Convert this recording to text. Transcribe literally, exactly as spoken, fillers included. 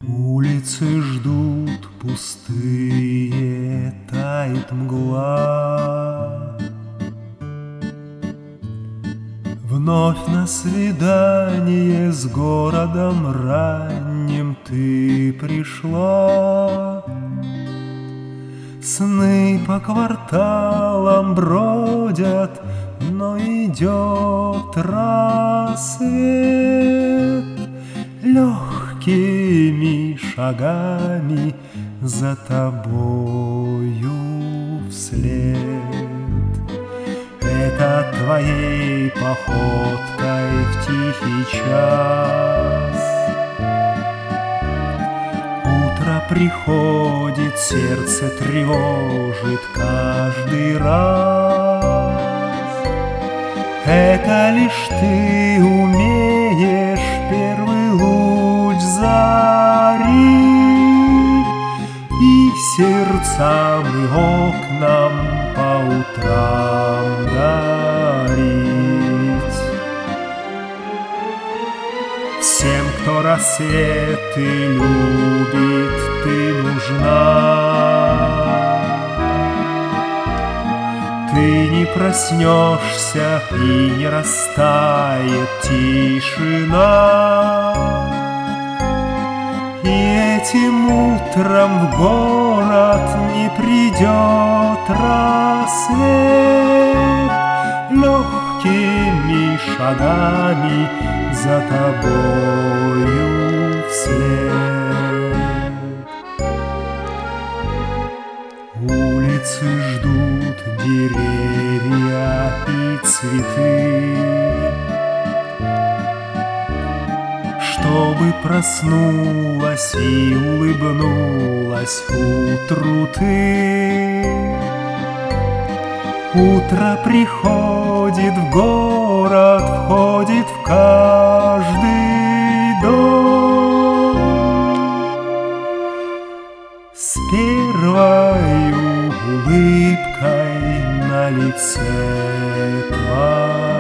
Улицы ждут пустые, тает мгла. Вновь на свидание с городом ранним ты пришла. Сны по кварталам бродят, но идет рассвет. Легкими шагами за тобою вслед. Это твоей походкой в тихий час утро приходит, сердце тревожит каждый раз. Это лишь ты умеешь первый луч зари и сердцам и окнам по утрам дарить. Всем, кто рассветы любит, ты нужна. Ты не проснешься и не растает тишина. И этим утром в город не придет рассвет. Легкими шагами за тобою вслед. Улицы ждут деревья и цветы, чтобы проснулась и улыбнулась утру ты. Утро приходит в город, входит в каждый дом. С первой улыбкой на лице твоем.